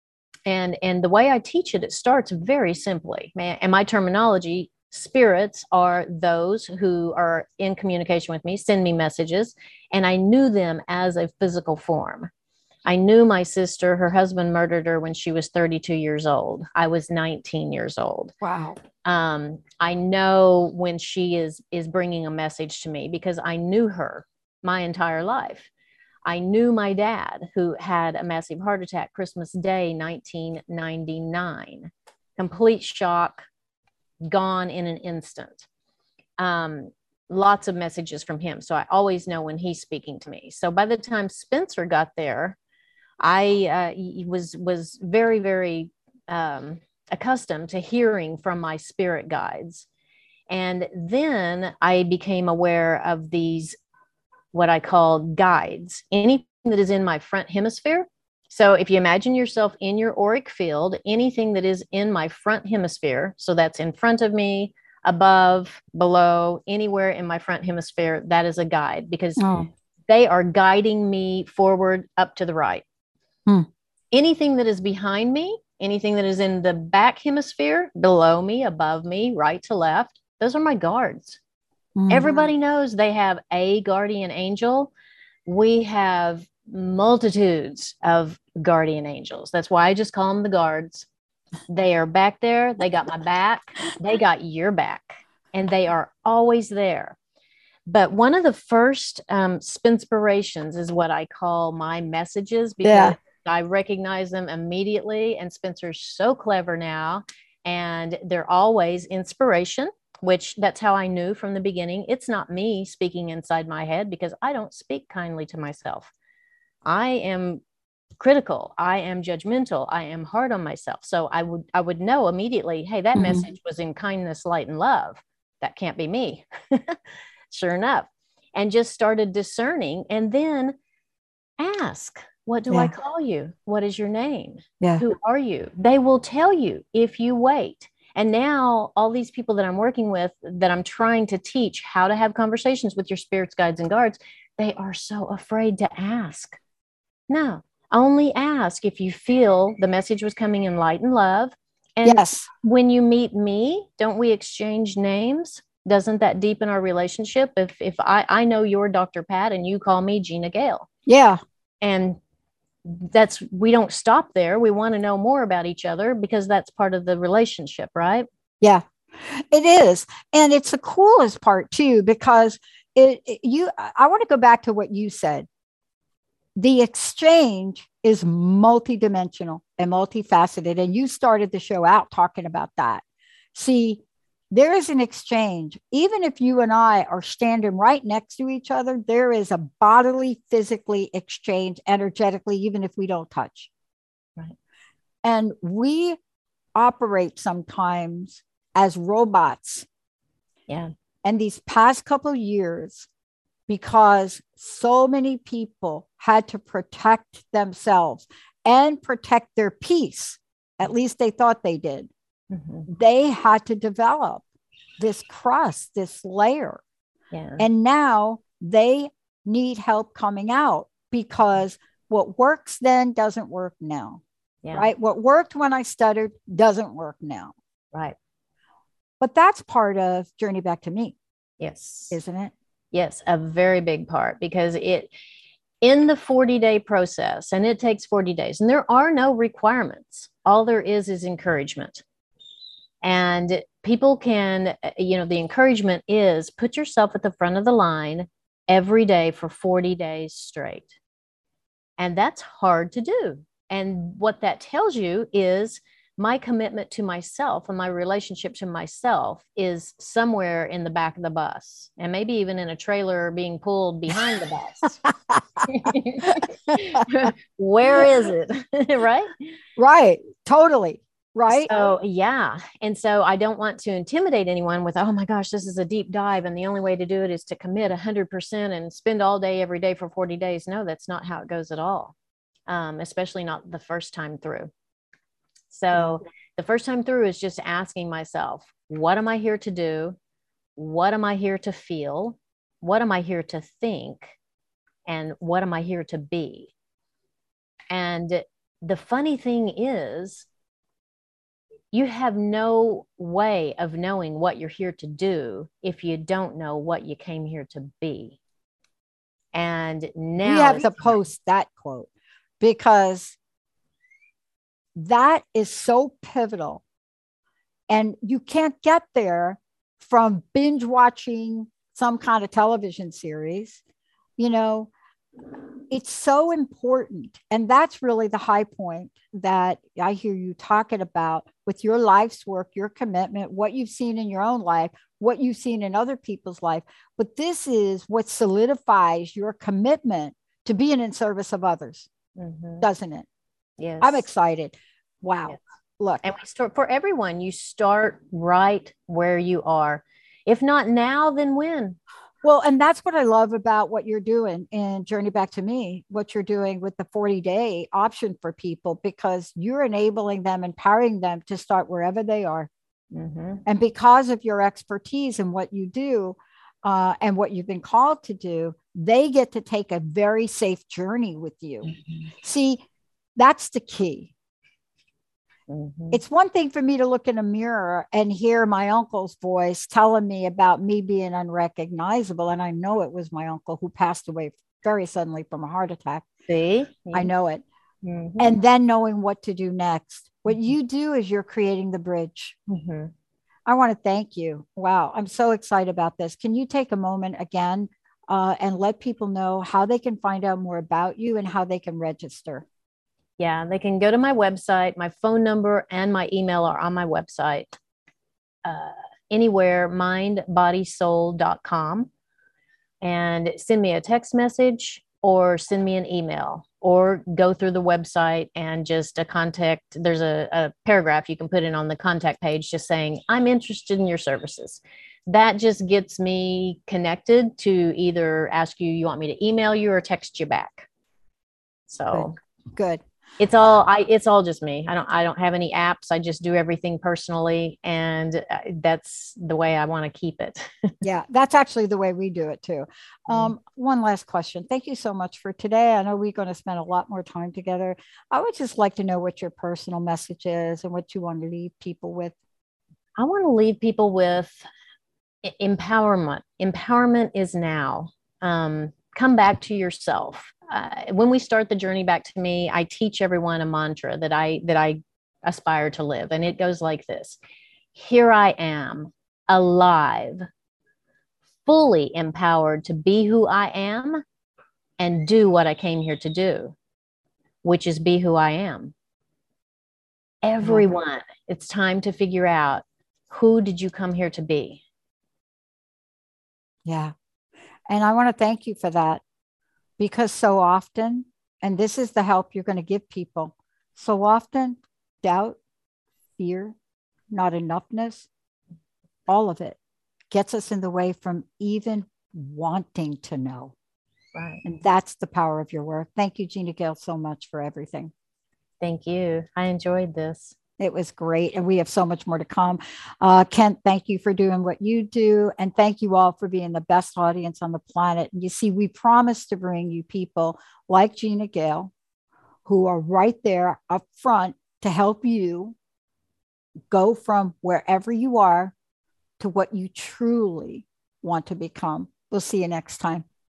Speaker 3: And, and the way I teach it, it starts very simply. And my terminology, spirits are those who are in communication with me, send me messages, and I knew them as a physical form. I knew my sister, her husband murdered her when she was thirty-two years old. I was nineteen years old.
Speaker 2: Wow.
Speaker 3: Um, I know when she is, is bringing a message to me because I knew her my entire life. I knew my dad, who had a massive heart attack Christmas Day, nineteen ninety-nine. Complete shock, gone in an instant. Um, lots of messages from him. So I always know when he's speaking to me. So by the time Spencer got there, I uh, was, was very, very um, accustomed to hearing from my spirit guides. And then I became aware of these, what I call guides, anything that is in my front hemisphere. So if you imagine yourself in your auric field, anything that is in my front hemisphere, so that's in front of me, above, below, anywhere in my front hemisphere, that is a guide because
Speaker 2: Oh.
Speaker 3: they are guiding me forward, up to the right.
Speaker 2: Hmm.
Speaker 3: Anything that is behind me, anything that is in the back hemisphere, below me, above me, right to left, those are my guards.
Speaker 2: Mm.
Speaker 3: Everybody knows they have a guardian angel. We have multitudes of guardian angels. That's why I just call them the guards. They are back there. They got my back. They got your back. And they are always there. But one of the first um, spinspirations is what I call my messages because
Speaker 2: Yeah.
Speaker 3: I recognize them immediately. And Spencer's so clever now. And they're always inspiration, which that's how I knew from the beginning. It's not me speaking inside my head because I don't speak kindly to myself. I am critical. I am judgmental. I am hard on myself. So I would, I would know immediately, hey, that
Speaker 2: Mhm.
Speaker 3: message was in kindness, light, and love. That can't be me. Sure enough. And just started discerning and then ask, what do
Speaker 2: Yeah.
Speaker 3: I call you? What is your name?
Speaker 2: Yeah.
Speaker 3: Who are you? They will tell you if you wait. And now all these people that I'm working with, that I'm trying to teach how to have conversations with your spirits, guides, and guards, they are so afraid to ask. No, only ask if you feel the message was coming in light and love. And
Speaker 2: Yes.
Speaker 3: when you meet me, don't we exchange names? Doesn't that deepen our relationship? If if I, I know you're Doctor Pat and you call me Gina Gale.
Speaker 2: Yeah.
Speaker 3: And that's, we don't stop there. We want to know more about each other because that's part of the relationship, right?
Speaker 2: Yeah, it is. And it's the coolest part too, because it, it you, I want to go back to what you said. The exchange is multidimensional and multifaceted. And you started the show out talking about that. See, there is an exchange. Even if you and I are standing right next to each other, there is a bodily, physically exchange energetically, even if we don't touch.
Speaker 3: Right.
Speaker 2: And we operate sometimes as robots.
Speaker 3: Yeah.
Speaker 2: And these past couple of years, because so many people had to protect themselves and protect their peace, at least they thought they did. Mm-hmm. They had to develop this crust, this layer.
Speaker 3: Yeah.
Speaker 2: And now they need help coming out, because what works then doesn't work now.
Speaker 3: Yeah.
Speaker 2: Right? What worked when I stuttered doesn't work now.
Speaker 3: Right.
Speaker 2: But that's part of Journey Back to Me.
Speaker 3: Yes.
Speaker 2: Isn't it?
Speaker 3: Yes, a very big part, because it, in the forty day process, and it takes forty days, and there are no requirements. All there is is encouragement. And people can, you know, the encouragement is put yourself at the front of the line every day for forty days straight. And that's hard to do. And what that tells you is my commitment to myself and my relationship to myself is somewhere in the back of the bus, and maybe even in a trailer being pulled behind the bus. Where is it? Right?
Speaker 2: Right. Totally. Right.
Speaker 3: So, yeah. And so I don't want to intimidate anyone with, oh my gosh, this is a deep dive, and the only way to do it is to commit one hundred percent and spend all day every day for forty days. No, that's not how it goes at all. Um, especially not the first time through. So the first time through is just asking myself, what am I here to do? What am I here to feel? What am I here to think? And what am I here to be? And the funny thing is, you have no way of knowing what you're here to do if you don't know what you came here to be. And now
Speaker 2: we have to post that quote, because that is so pivotal. And you can't get there from binge watching some kind of television series. You know, it's so important. And that's really the high point that I hear you talking about with your life's work, your commitment, what you've seen in your own life, what you've seen in other people's life. But this is what solidifies your commitment to being in service of others, mm-hmm. doesn't it?
Speaker 3: Yes.
Speaker 2: I'm excited. Wow. Yes. Look.
Speaker 3: And we start for everyone. You start right where you are. If not now, then when?
Speaker 2: Well, and that's what I love about what you're doing in Journey Back to Me, what you're doing with the forty day option for people, because you're enabling them, empowering them to start wherever they are. Mm-hmm. And because of your expertise in what you do uh, and what you've been called to do, they get to take a very safe journey with you. Mm-hmm. See, that's the key. Mm-hmm. It's one thing for me to look in a mirror and hear my uncle's voice telling me about me being unrecognizable. And I know it was my uncle who passed away very suddenly from a heart attack.
Speaker 3: See?
Speaker 2: I know it. Mm-hmm. And then knowing what to do next. What mm-hmm. you do is you're creating the bridge. Mm-hmm. I want to thank you. Wow. I'm so excited about this. Can you take a moment again uh, and let people know how they can find out more about you and how they can register?
Speaker 3: Yeah, they can go to my website. My phone number and my email are on my website. Uh, anywhere, mind body soul dot com. And send me a text message or send me an email, or go through the website and just a contact. There's a, a paragraph you can put in on the contact page just saying, I'm interested in your services. That just gets me connected to either ask you, you want me to email you or text you back. So
Speaker 2: good. Good.
Speaker 3: It's all I it's all just me. I don't I don't have any apps. I just do everything personally, and that's the way I want to keep it.
Speaker 2: Yeah, that's actually the way we do it too. Um, one last question. Thank you so much for today. I know we're going to spend a lot more time together. I would just like to know what your personal message is and what you want to leave people with.
Speaker 3: I want to leave people with empowerment. Empowerment is now. Um, come back to yourself. uh, when we start the journey back to me, I teach everyone a mantra that I that I aspire to live, and it goes like this: here I am, alive, fully empowered to be who I am and do what I came here to do, which is be who I am. Everyone, it's time to figure out, who did you come here to be?
Speaker 2: Yeah. And I want to thank you for that, because so often, and this is the help you're going to give people, so often doubt, fear, not enoughness, all of it gets us in the way from even wanting to know.
Speaker 3: Right.
Speaker 2: And that's the power of your work. Thank you, Gina Gale, so much for everything.
Speaker 3: Thank you. I enjoyed this.
Speaker 2: It was great. And we have so much more to come. Uh, Kent, thank you for doing what you do. And thank you all for being the best audience on the planet. And you see, we promise to bring you people like Gina Gale, who are right there up front to help you go from wherever you are to what you truly want to become. We'll see you next time.